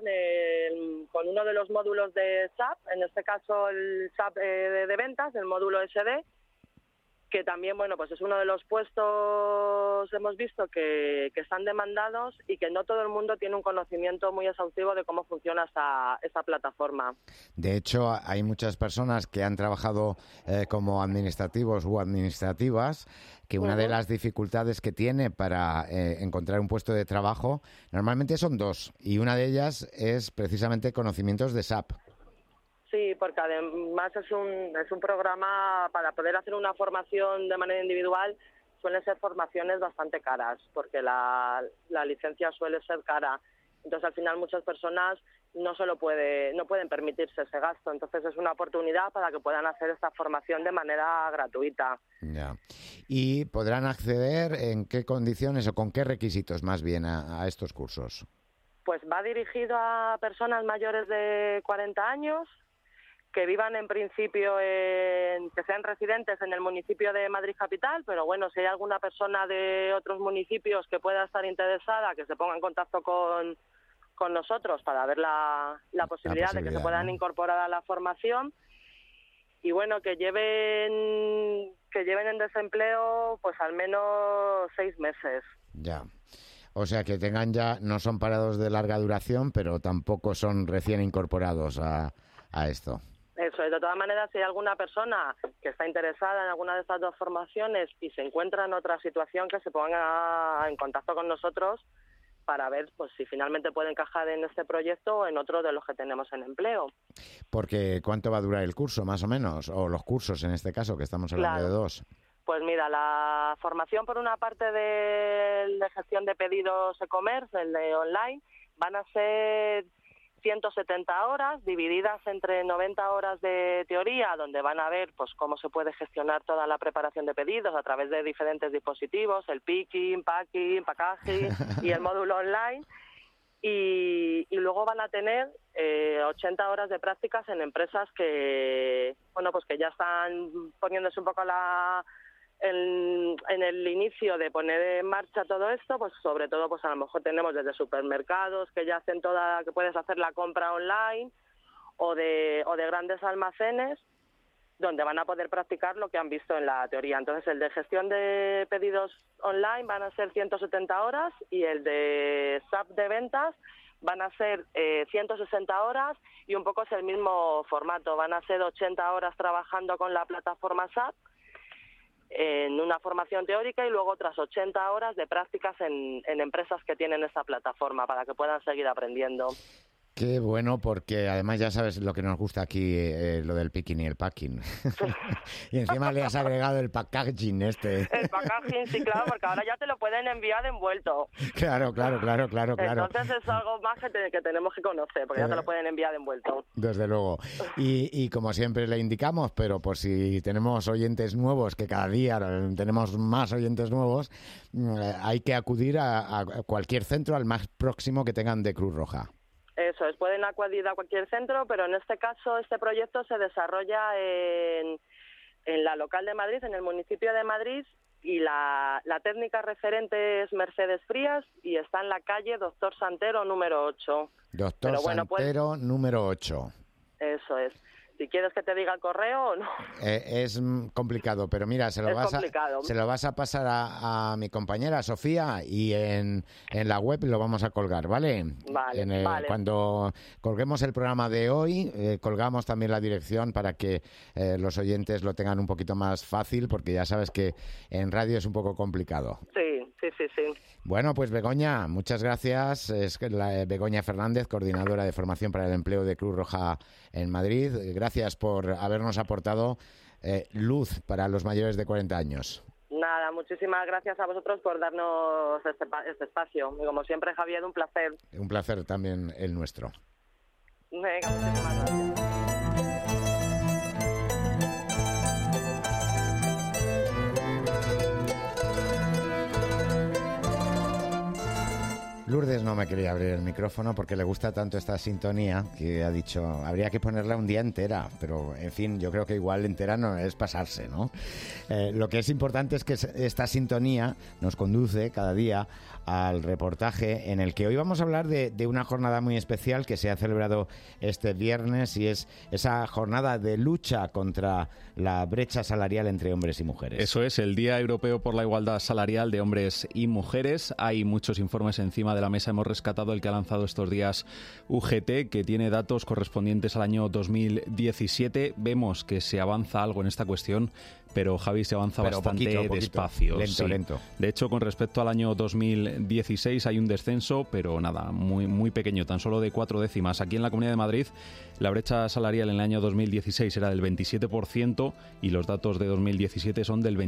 uno de los módulos de SAP, en este caso el SAP de ventas, el módulo SD, que también, bueno, pues es uno de los puestos, hemos visto, que están demandados y que no todo el mundo tiene un conocimiento muy exhaustivo de cómo funciona esa plataforma. De hecho, hay muchas personas que han trabajado como administrativos u administrativas, que una de las dificultades que tiene para encontrar un puesto de trabajo normalmente son 2, y una de ellas es precisamente conocimientos de SAP. Sí, porque además es un programa para poder hacer una formación de manera individual. Suelen ser formaciones bastante caras, porque la licencia suele ser cara. Entonces, al final, muchas personas no pueden permitirse ese gasto. Entonces, es una oportunidad para que puedan hacer esta formación de manera gratuita. Ya. ¿Y podrán acceder en qué condiciones o con qué requisitos más bien a estos cursos? Pues va dirigido a personas mayores de 40 años, que vivan en principio, que sean residentes en el municipio de Madrid Capital, pero bueno, si hay alguna persona de otros municipios que pueda estar interesada, que se ponga en contacto con nosotros para ver la posibilidad de que se puedan incorporar a la formación. Y bueno, que lleven en desempleo pues al menos 6 meses. Ya. O sea, que tengan ya, no son parados de larga duración, pero tampoco son recién incorporados a esto. Eso, de todas maneras, si hay alguna persona que está interesada en alguna de estas 2 formaciones y se encuentra en otra situación, que se ponga en contacto con nosotros para ver pues si finalmente puede encajar en este proyecto o en otro de los que tenemos en empleo. Porque ¿cuánto va a durar el curso, más o menos? O los cursos, en este caso, que estamos hablando de 2. Pues mira, la formación por una parte de gestión de pedidos e-commerce, el de online, van a ser 170 horas, divididas entre 90 horas de teoría, donde van a ver pues cómo se puede gestionar toda la preparación de pedidos a través de diferentes dispositivos, el picking, packing, packaging y el módulo online. Y luego van a tener 80 horas de prácticas en empresas que ya están poniéndose un poco en el inicio de poner en marcha todo esto, pues sobre todo pues a lo mejor tenemos desde supermercados que ya hacen que puedes hacer la compra online, o de grandes almacenes donde van a poder practicar lo que han visto en la teoría. Entonces el de gestión de pedidos online van a ser 170 horas y el de SAP de ventas van a ser 160 horas y un poco es el mismo formato. Van a ser 80 horas trabajando con la plataforma SAP en una formación teórica y luego otras 80 horas de prácticas en empresas que tienen esta plataforma para que puedan seguir aprendiendo. Qué bueno, porque además ya sabes lo que nos gusta aquí, lo del picking y el packing. Y encima le has agregado el packaging este. El packaging, sí, claro, porque ahora ya te lo pueden enviar envuelto. Claro. Entonces es algo más que tenemos que conocer, porque ya te lo pueden enviar envuelto. Desde luego. Y como siempre le indicamos, pero por si tenemos oyentes nuevos, que cada día tenemos más oyentes nuevos, hay que acudir a cualquier centro, al más próximo que tengan de Cruz Roja. Eso es, pueden acudir a cualquier centro, pero en este caso este proyecto se desarrolla en la local de Madrid, en el municipio de Madrid, y la técnica referente es Mercedes Frías y está en la calle Doctor Santero número 8. Doctor Santero número 8. Eso es. Si quieres que te diga el correo o no. Es complicado, pero mira, se lo vas a pasar a mi compañera Sofía y en la web lo vamos a colgar, ¿vale? Vale. Cuando colguemos el programa de hoy, colgamos también la dirección para que los oyentes lo tengan un poquito más fácil, porque ya sabes que en radio es un poco complicado. Sí. Bueno, pues Begoña, muchas gracias. Es Begoña Fernández, coordinadora de formación para el empleo de Cruz Roja en Madrid. Gracias por habernos aportado luz para los mayores de 40 años. Nada, muchísimas gracias a vosotros por darnos este espacio. Y como siempre, Javier, un placer. Un placer también el nuestro. Venga, muchísimas gracias. Lourdes no me quería abrir el micrófono porque le gusta tanto esta sintonía que ha dicho, habría que ponerla un día entera, pero en fin, yo creo que igual entera no es pasarse, ¿no? Lo que es importante es que esta sintonía nos conduce cada día al reportaje en el que hoy vamos a hablar de una jornada muy especial que se ha celebrado este viernes, y es esa jornada de lucha contra la brecha salarial entre hombres y mujeres. Eso es, el Día Europeo por la Igualdad Salarial de Hombres y Mujeres. Hay muchos informes encima de la mesa. Hemos rescatado el que ha lanzado estos días UGT, que tiene datos correspondientes al año 2017. Vemos que se avanza algo en esta cuestión, pero Javi, se avanza bastante despacio. Lento. De hecho, con respecto al año 2016 hay un descenso, pero nada, muy, muy pequeño, tan solo de 4 décimas. Aquí en la Comunidad de Madrid, la brecha salarial en el año 2016 era del 27% y los datos de 2017 son del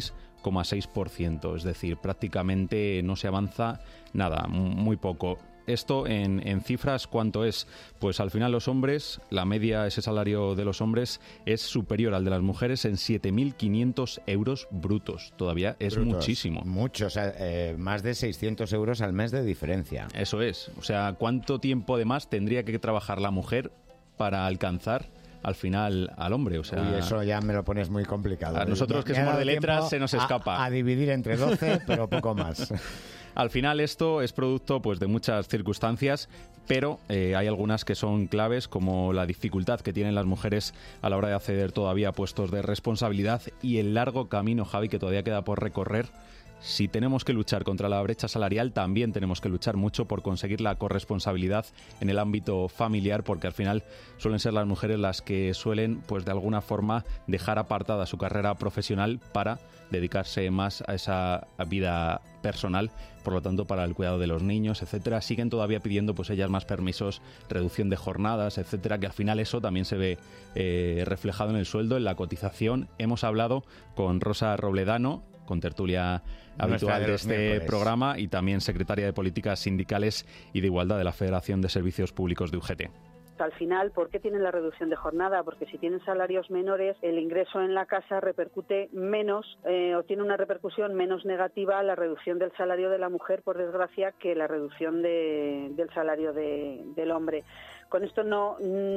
26,6%. Es decir, prácticamente no se avanza nada, muy poco. Esto en cifras, ¿cuánto es? Pues al final los hombres, la media, ese salario de los hombres es superior al de las mujeres en 7.500 euros brutos. Todavía es muchísimo. Mucho, o sea, más de 600 euros al mes de diferencia. Eso es. O sea, ¿cuánto tiempo de más tendría que trabajar la mujer para alcanzar al final al hombre? O sea, uy, eso ya me lo pones muy complicado. A nosotros que somos de letras se nos escapa. A dividir entre 12, pero poco más. Al final esto es producto pues de muchas circunstancias, pero hay algunas que son claves, como la dificultad que tienen las mujeres a la hora de acceder todavía a puestos de responsabilidad y el largo camino, Javi, que todavía queda por recorrer. Si tenemos que luchar contra la brecha salarial, también tenemos que luchar mucho por conseguir la corresponsabilidad en el ámbito familiar, porque al final suelen ser las mujeres las que suelen, pues de alguna forma, dejar apartada su carrera profesional para dedicarse más a esa vida personal, por lo tanto para el cuidado de los niños, etcétera. Siguen todavía pidiendo pues ellas más permisos, reducción de jornadas, etcétera, que al final eso también se ve reflejado en el sueldo, en la cotización. Hemos hablado con Rosa Robledano, con tertulia habitual de este programa, y también secretaria de Políticas Sindicales y de Igualdad de la Federación de Servicios Públicos de UGT. Al final, ¿por qué tienen la reducción de jornada? Porque si tienen salarios menores, el ingreso en la casa repercute menos o tiene una repercusión menos negativa a la reducción del salario de la mujer, por desgracia, que la reducción del salario del hombre. Con esto no,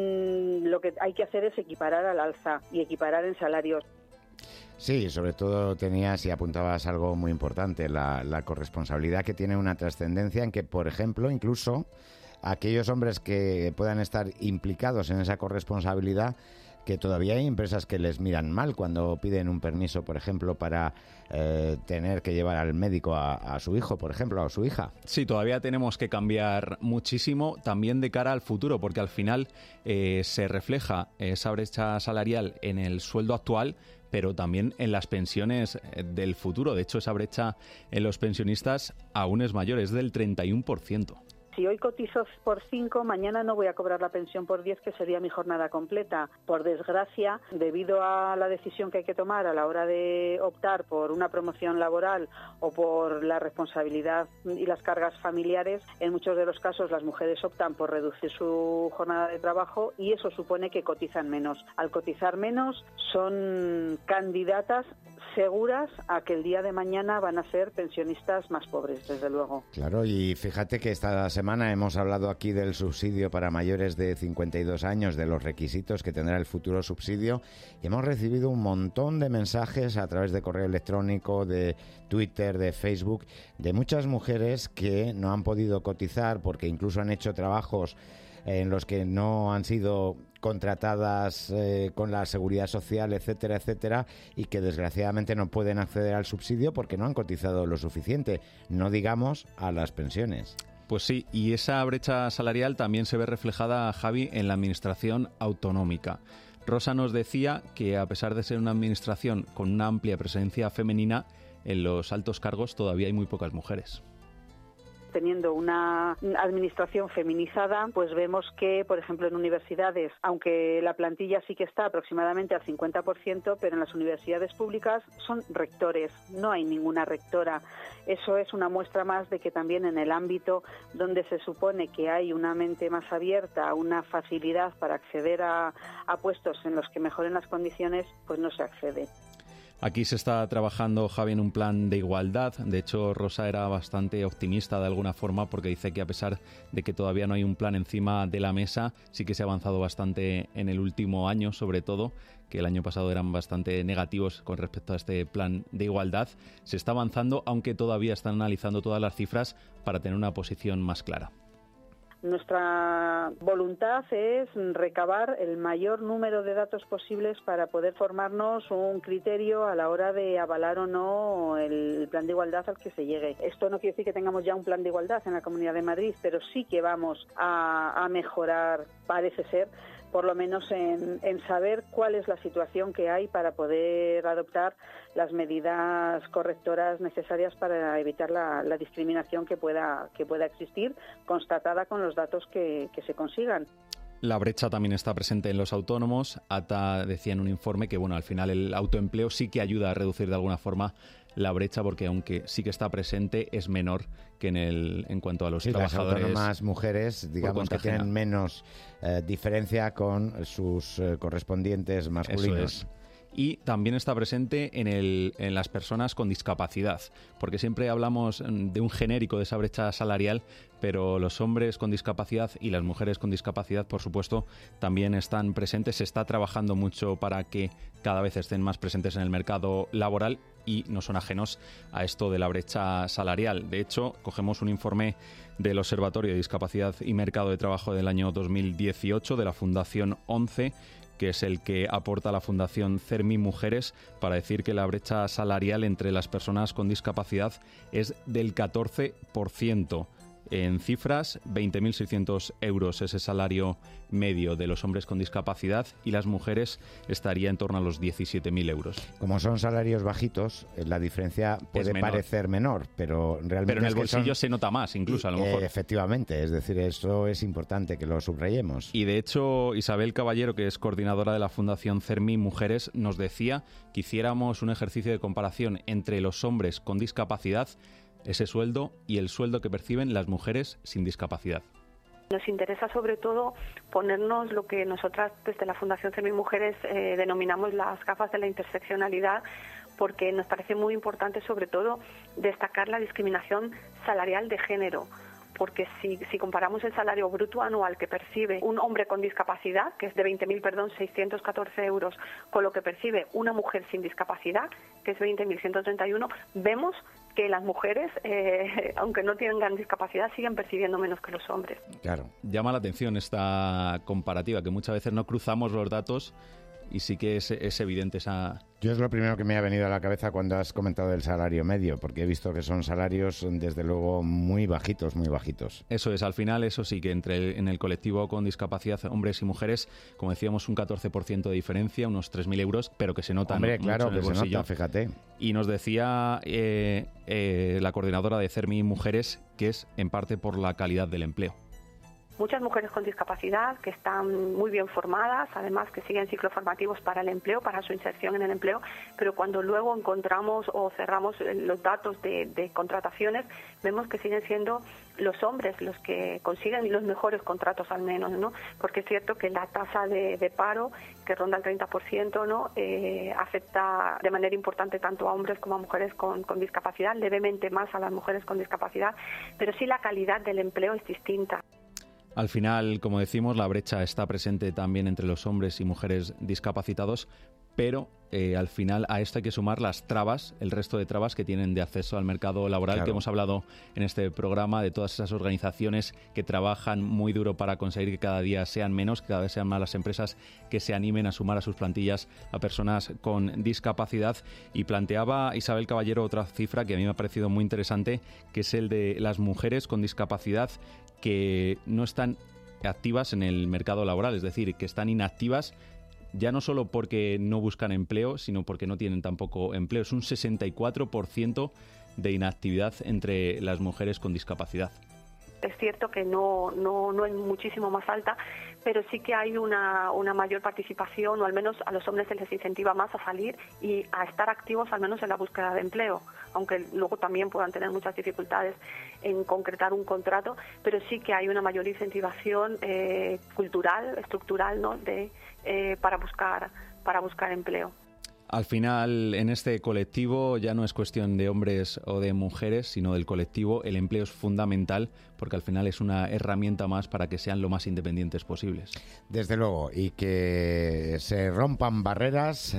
lo que hay que hacer es equiparar al alza y equiparar en salarios. Sí, sobre todo tenías y apuntabas algo muy importante, la corresponsabilidad, que tiene una trascendencia en que, por ejemplo, incluso aquellos hombres que puedan estar implicados en esa corresponsabilidad, que todavía hay empresas que les miran mal cuando piden un permiso, por ejemplo, para tener que llevar al médico a su hijo, por ejemplo, o a su hija. Sí, todavía tenemos que cambiar muchísimo también de cara al futuro, porque al final se refleja esa brecha salarial en el sueldo actual, pero también en las pensiones del futuro. De hecho, esa brecha en los pensionistas aún es mayor, es del 31%. Si hoy cotizo por 5, mañana no voy a cobrar la pensión por 10, que sería mi jornada completa. Por desgracia, debido a la decisión que hay que tomar a la hora de optar por una promoción laboral o por la responsabilidad y las cargas familiares, en muchos de los casos las mujeres optan por reducir su jornada de trabajo y eso supone que cotizan menos. Al cotizar menos, son candidatas seguras a que el día de mañana van a ser pensionistas más pobres, desde luego. Claro, y fíjate que esta semana hemos hablado aquí del subsidio para mayores de 52 años, de los requisitos que tendrá el futuro subsidio, y hemos recibido un montón de mensajes a través de correo electrónico, de Twitter, de Facebook, de muchas mujeres que no han podido cotizar porque incluso han hecho trabajos en los que no han sido contratadas con la seguridad social, etcétera, etcétera, y que desgraciadamente no pueden acceder al subsidio porque no han cotizado lo suficiente, no digamos a las pensiones. Pues sí, y esa brecha salarial también se ve reflejada, Javi, en la administración autonómica. Rosa nos decía que a pesar de ser una administración con una amplia presencia femenina, en los altos cargos todavía hay muy pocas mujeres. Teniendo una administración feminizada, pues vemos que, por ejemplo, en universidades, aunque la plantilla sí que está aproximadamente al 50%, pero en las universidades públicas son rectores, no hay ninguna rectora. Eso es una muestra más de que también en el ámbito donde se supone que hay una mente más abierta, una facilidad para acceder a puestos en los que mejoren las condiciones, pues no se accede. Aquí se está trabajando, Javi, en un plan de igualdad. De hecho, Rosa era bastante optimista de alguna forma porque dice que a pesar de que todavía no hay un plan encima de la mesa, sí que se ha avanzado bastante en el último año, sobre todo, que el año pasado eran bastante negativos con respecto a este plan de igualdad. Se está avanzando, aunque todavía están analizando todas las cifras para tener una posición más clara. Nuestra voluntad es recabar el mayor número de datos posibles para poder formarnos un criterio a la hora de avalar o no el plan de igualdad al que se llegue. Esto no quiere decir que tengamos ya un plan de igualdad en la Comunidad de Madrid, pero sí que vamos a mejorar, parece ser, por lo menos en saber cuál es la situación que hay para poder adoptar las medidas correctoras necesarias para evitar la discriminación que pueda existir, constatada con los datos que se consigan. La brecha también está presente en los autónomos. ATA decía en un informe que al final el autoempleo sí que ayuda a reducir de alguna forma la brecha, porque aunque sí que está presente, es menor que en cuanto a los trabajadores. Las autónomas mujeres, digamos que tienen menos diferencia con sus correspondientes masculinos. Eso es. Y también está presente en las personas con discapacidad, porque siempre hablamos de un genérico de esa brecha salarial, pero los hombres con discapacidad y las mujeres con discapacidad, por supuesto, también están presentes. Se está trabajando mucho para que cada vez estén más presentes en el mercado laboral y no son ajenos a esto de la brecha salarial. De hecho, cogemos un informe del Observatorio de Discapacidad y Mercado de Trabajo del año 2018 de la Fundación 11, que es el que aporta la Fundación CERMI Mujeres, para decir que la brecha salarial entre las personas con discapacidad es del 14%. En cifras, 20.600 euros es el salario medio de los hombres con discapacidad y las mujeres estaría en torno a los 17.000 euros. Como son salarios bajitos, la diferencia puede parecer menor, pero realmente... Pero en el bolsillo se nota más, incluso, a lo mejor. Efectivamente, es decir, eso es importante que lo subrayemos. Y de hecho, Isabel Caballero, que es coordinadora de la Fundación CERMI Mujeres, nos decía que hiciéramos un ejercicio de comparación entre los hombres con discapacidad, ese sueldo, y el sueldo que perciben las mujeres sin discapacidad. Nos interesa sobre todo ponernos lo que nosotras desde la Fundación CERMI Mujeres denominamos las gafas de la interseccionalidad, porque nos parece muy importante sobre todo destacar la discriminación salarial de género. Porque si comparamos el salario bruto anual que percibe un hombre con discapacidad, que es de 614 euros, con lo que percibe una mujer sin discapacidad, que es 20.131, vemos que las mujeres, aunque no tienen gran discapacidad, siguen percibiendo menos que los hombres. Claro. Llama la atención esta comparativa, que muchas veces no cruzamos los datos y sí que es evidente esa... Yo es lo primero que me ha venido a la cabeza cuando has comentado el salario medio, porque he visto que son salarios, desde luego, muy bajitos, muy bajitos. Eso es, al final, eso sí, que en el colectivo con discapacidad, hombres y mujeres, como decíamos, un 14% de diferencia, unos 3.000 euros, pero que se notan mucho claro, en el bolsillo. Se nota, fíjate. Y nos decía la coordinadora de CERMI Mujeres que es en parte por la calidad del empleo. muchas mujeres con discapacidad que están muy bien formadas, además que siguen ciclos formativos para el empleo, para su inserción en el empleo, pero cuando luego encontramos o cerramos los datos de contrataciones, vemos que siguen siendo los hombres los que consiguen los mejores contratos al menos, ¿no? Porque es cierto que la tasa de paro, que ronda el 30%, ¿no? Afecta de manera importante tanto a hombres como a mujeres con discapacidad, levemente más a las mujeres con discapacidad, pero sí la calidad del empleo es distinta. Al final, como decimos, la brecha está presente también entre los hombres y mujeres discapacitados, pero al final a esto hay que sumar las trabas, el resto de trabas que tienen de acceso al mercado laboral, claro, que hemos hablado en este programa, de todas esas organizaciones que trabajan muy duro para conseguir que cada día sean menos, que cada vez sean más las empresas que se animen a sumar a sus plantillas a personas con discapacidad. Y planteaba Isabel Caballero otra cifra que a mí me ha parecido muy interesante, que es el de las mujeres con discapacidad que no están activas en el mercado laboral, es decir, que están inactivas ya no solo porque no buscan empleo, sino porque no tienen tampoco empleo. Es un 64% de inactividad entre las mujeres con discapacidad. Es cierto que no es muchísimo más alta, pero sí que hay una mayor participación, o al menos a los hombres se les incentiva más a salir y a estar activos al menos en la búsqueda de empleo, aunque luego también puedan tener muchas dificultades en concretar un contrato, pero sí que hay una mayor incentivación cultural, estructural, ¿no? para buscar empleo. Al final, en este colectivo ya no es cuestión de hombres o de mujeres, sino del colectivo. El empleo es fundamental porque al final es una herramienta más para que sean lo más independientes posibles. Desde luego, y que se rompan barreras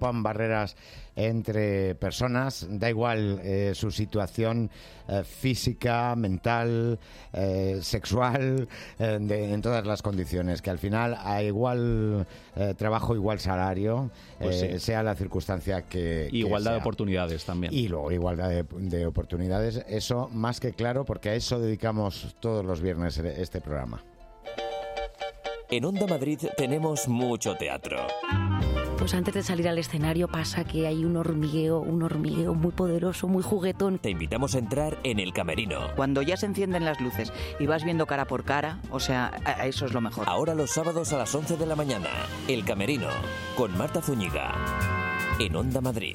entre personas, da igual su situación física, mental, sexual, en todas las condiciones, que al final a igual trabajo, igual salario, pues sí, sea la circunstancia que igualdad sea. De oportunidades también. Y luego igualdad de oportunidades, eso más que claro, porque a eso dedicamos todos los viernes este programa. En Onda Madrid tenemos mucho teatro. Pues antes de salir al escenario pasa que hay un hormigueo muy poderoso, muy juguetón. Te invitamos a entrar en el camerino. Cuando ya se encienden las luces y vas viendo cara por cara, o sea, eso es lo mejor. Ahora los sábados a las 11 de la mañana, el camerino, con Marta Zúñiga, en Onda Madrid.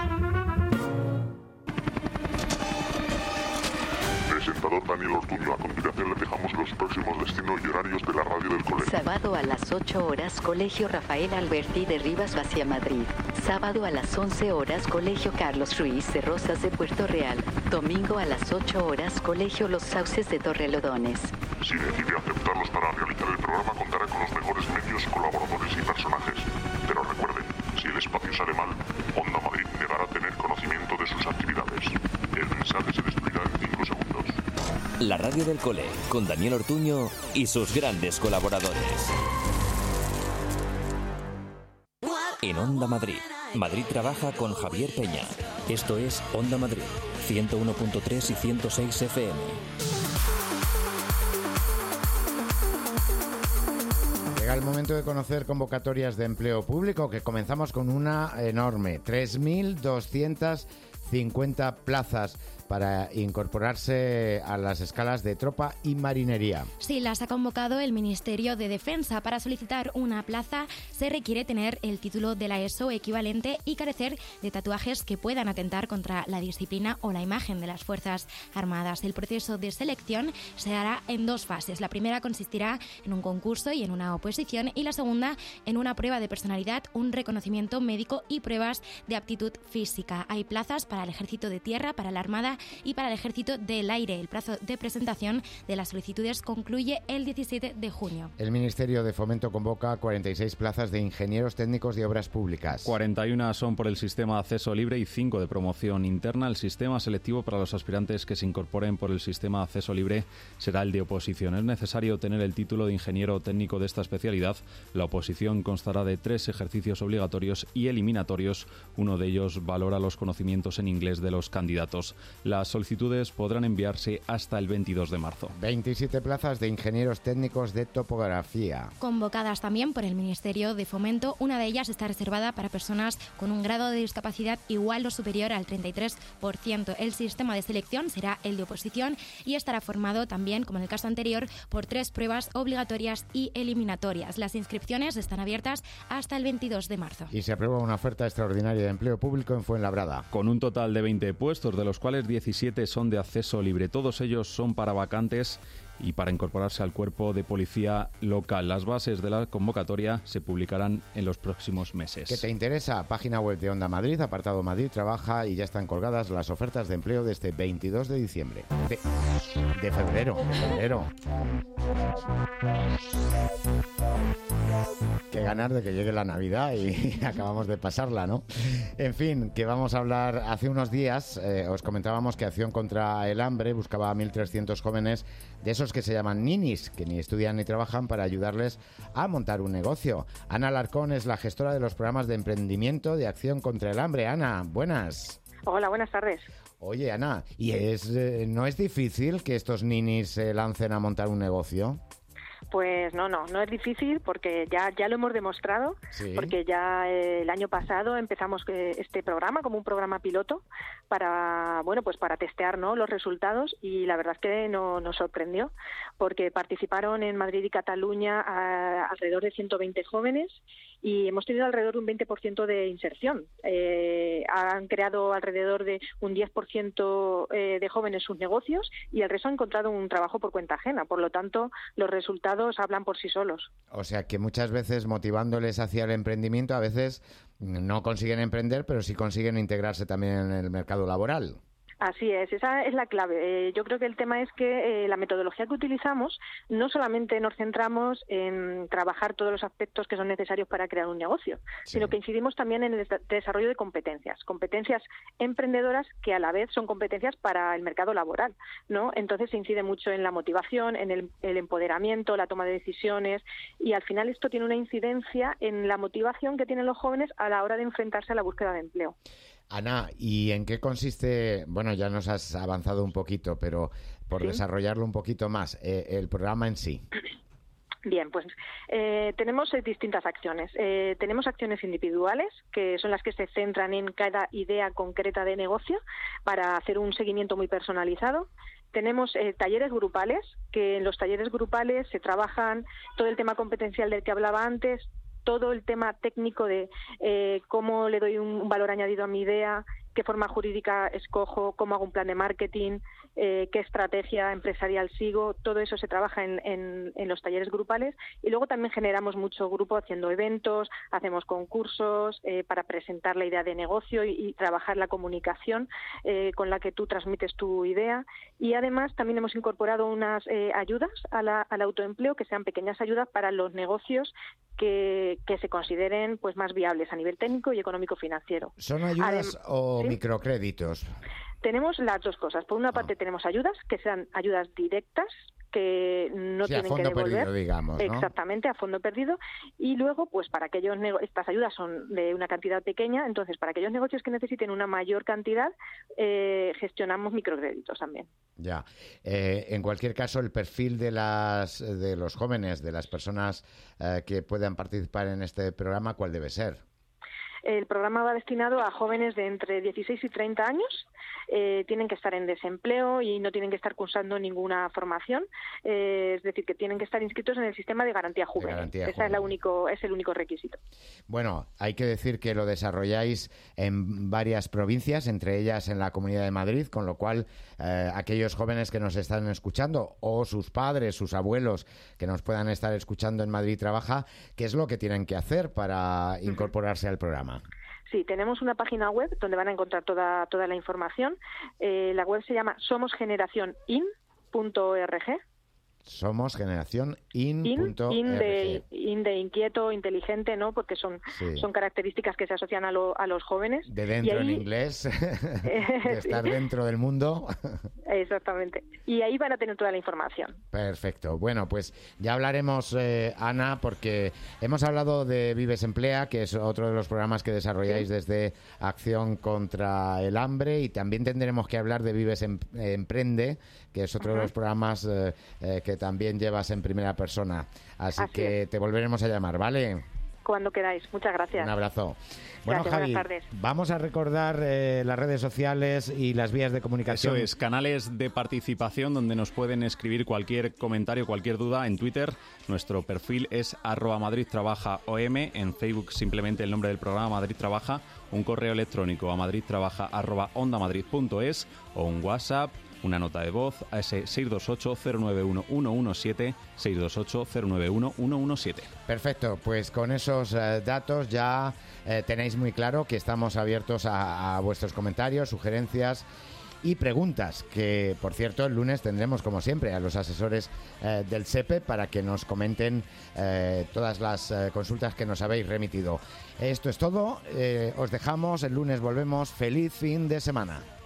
Presentador Daniel Ortuño. A continuación le dejamos los próximos destinos y horarios de la radio del colegio. Sábado a las 8 horas, Colegio Rafael Alberti de Rivas Vacia, Madrid. Sábado a las 11 horas, Colegio Carlos Ruiz de Rosas de Puerto Real. Domingo a las 8 horas, Colegio Los Sauces de Torrelodones. Si decide aceptarlos para realizar el programa, contará con los mejores medios, colaboradores y personajes. Pero recuerden, si el espacio sale mal, Onda Madrid negará tener conocimiento de sus actividades. El mensaje se destruirá en 5 segundos. La radio del cole, con Daniel Ortuño y sus grandes colaboradores. En Onda Madrid, Madrid trabaja con Javier Peña. Esto es Onda Madrid, 101.3 y 106 FM. Llega el momento de conocer convocatorias de empleo público, que comenzamos con una enorme, 3.250 plazas para incorporarse a las escalas de tropa y marinería. Sí, las ha convocado el Ministerio de Defensa. Para solicitar una plaza se requiere tener el título de la ESO equivalente y carecer de tatuajes que puedan atentar contra la disciplina o la imagen de las Fuerzas Armadas. El proceso de selección se hará en 2 fases. La primera consistirá en un concurso y en una oposición, y la segunda en una prueba de personalidad, un reconocimiento médico y pruebas de aptitud física. Hay plazas para el Ejército de Tierra, para la Armada y para el Ejército del Aire. El plazo de presentación de las solicitudes concluye el 17 de junio. El Ministerio de Fomento convoca 46 plazas de ingenieros técnicos de obras públicas. 41 son por el sistema de acceso libre y 5 de promoción interna. El sistema selectivo para los aspirantes que se incorporen por el sistema de acceso libre será el de oposición. Es necesario tener el título de ingeniero técnico de esta especialidad. La oposición constará de 3 ejercicios obligatorios y eliminatorios. Uno de ellos valora los conocimientos en inglés de los candidatos. Las solicitudes podrán enviarse hasta el 22 de marzo. 27 plazas de ingenieros técnicos de topografía. Convocadas también por el Ministerio de Fomento, una de ellas está reservada para personas con un grado de discapacidad igual o superior al 33%. El sistema de selección será el de oposición y estará formado también, como en el caso anterior, por 3 pruebas obligatorias y eliminatorias. Las inscripciones están abiertas hasta el 22 de marzo. Y se aprueba una oferta extraordinaria de empleo público en Fuenlabrada. Con un total de 20 puestos, de los cuales 17 son de acceso libre. Todos ellos son para vacantes y para incorporarse al cuerpo de policía local. Las bases de la convocatoria se publicarán en los próximos meses. ¿Qué te interesa? Página web de Onda Madrid, apartado Madrid Trabaja, y ya están colgadas las ofertas de empleo de este 22 de diciembre. De febrero. Qué ganas de que llegue la Navidad y acabamos de pasarla, ¿no? En fin, que vamos a hablar. Hace unos días os comentábamos que Acción contra el Hambre buscaba a 1.300 jóvenes de esos que se llaman ninis, que ni estudian ni trabajan, para ayudarles a montar un negocio. Ana Alarcón es la gestora de los programas de emprendimiento de Acción contra el Hambre. Ana, buenas. Hola, buenas tardes. Oye, Ana, ¿y no es difícil que estos ninis se lancen a montar un negocio? Pues no es difícil porque ya lo hemos demostrado, sí. Porque ya el año pasado empezamos este programa como un programa piloto para testear, ¿no?, los resultados, y la verdad es que nos sorprendió porque participaron en Madrid y Cataluña alrededor de 120 jóvenes y hemos tenido alrededor de un 20% de inserción. Han creado alrededor de un 10% de jóvenes sus negocios y el resto han encontrado un trabajo por cuenta ajena. Por lo tanto, los resultados hablan por sí solos. O sea que muchas veces motivándoles hacia el emprendimiento, a veces no consiguen emprender, pero sí consiguen integrarse también en el mercado laboral. Así es, esa es la clave. Yo creo que el tema es que la metodología que utilizamos no solamente nos centramos en trabajar todos los aspectos que son necesarios para crear un negocio, sí, sino que incidimos también en el desarrollo de competencias emprendedoras que a la vez son competencias para el mercado laboral, ¿no? Entonces se incide mucho en la motivación, en el empoderamiento, la toma de decisiones, y al final esto tiene una incidencia en la motivación que tienen los jóvenes a la hora de enfrentarse a la búsqueda de empleo. Ana, ¿y en qué consiste? Bueno, ya nos has avanzado un poquito, pero por desarrollarlo un poquito más, el programa en sí. Bien, pues tenemos distintas acciones. Tenemos acciones individuales, que son las que se centran en cada idea concreta de negocio para hacer un seguimiento muy personalizado. Tenemos talleres grupales, que en los talleres grupales se trabajan todo el tema competencial del que hablaba antes, todo el tema técnico de cómo le doy un valor añadido a mi idea, qué forma jurídica escojo, cómo hago un plan de marketing, qué estrategia empresarial sigo. Todo eso se trabaja en los talleres grupales, y luego también generamos mucho grupo haciendo eventos, hacemos concursos para presentar la idea de negocio y trabajar la comunicación con la que tú transmites tu idea. Y además también hemos incorporado unas ayudas al autoempleo, que sean pequeñas ayudas para los negocios que se consideren pues más viables a nivel técnico y económico financiero. ¿Son ayudas o ¿sí? microcréditos? Tenemos las dos cosas. Por una parte tenemos ayudas que sean ayudas directas, que no tienen que devolver, perdido, digamos, ¿no? Exactamente, a fondo perdido. Y luego, pues para aquellos estas ayudas son de una cantidad pequeña, entonces para aquellos negocios que necesiten una mayor cantidad, gestionamos microcréditos también. Ya. En cualquier caso, el perfil de los jóvenes, de las personas que puedan participar en este programa, ¿cuál debe ser? El programa va destinado a jóvenes de entre 16 y 30 años. Tienen que estar en desempleo y no tienen que estar cursando ninguna formación. Es decir, que tienen que estar inscritos en el sistema de garantía juvenil. Es el único requisito. Bueno, hay que decir que lo desarrolláis en varias provincias, entre ellas en la Comunidad de Madrid, con lo cual aquellos jóvenes que nos están escuchando, o sus padres, sus abuelos, que nos puedan estar escuchando en Madrid Trabaja, ¿qué es lo que tienen que hacer para incorporarse al programa? Sí, tenemos una página web donde van a encontrar toda la información. La web se llama somosgeneracionin.org. Somos generación in de inquieto, inteligente, ¿no? Porque son características que se asocian a los jóvenes. De dentro en inglés, de estar dentro del mundo. Exactamente. Y ahí van a tener toda la información. Perfecto. Bueno, pues ya hablaremos, Ana, porque hemos hablado de Vives Emplea, que es otro de los programas que desarrolláis desde Acción contra el Hambre, y también tendremos que hablar de Vives Emprende, que es otro de los programas que también llevas en primera persona. Así que te volveremos a llamar, ¿vale? Cuando queráis. Muchas gracias. Un abrazo. Bueno, gracias, Javi, buenas tardes. Vamos a recordar las redes sociales y las vías de comunicación. Eso es, canales de participación donde nos pueden escribir cualquier comentario, cualquier duda en Twitter. Nuestro perfil es @MadridTrabajaOM, en Facebook simplemente el nombre del programa Madrid Trabaja, un correo electrónico a madridtrabaja@ondamadrid.es o un WhatsApp, una nota de voz a ese 628-091-117, 628-091-117. Perfecto, pues con esos datos ya tenéis muy claro que estamos abiertos a vuestros comentarios, sugerencias y preguntas, que por cierto el lunes tendremos como siempre a los asesores del SEPE para que nos comenten todas las consultas que nos habéis remitido. Esto es todo, os dejamos, el lunes volvemos, feliz fin de semana.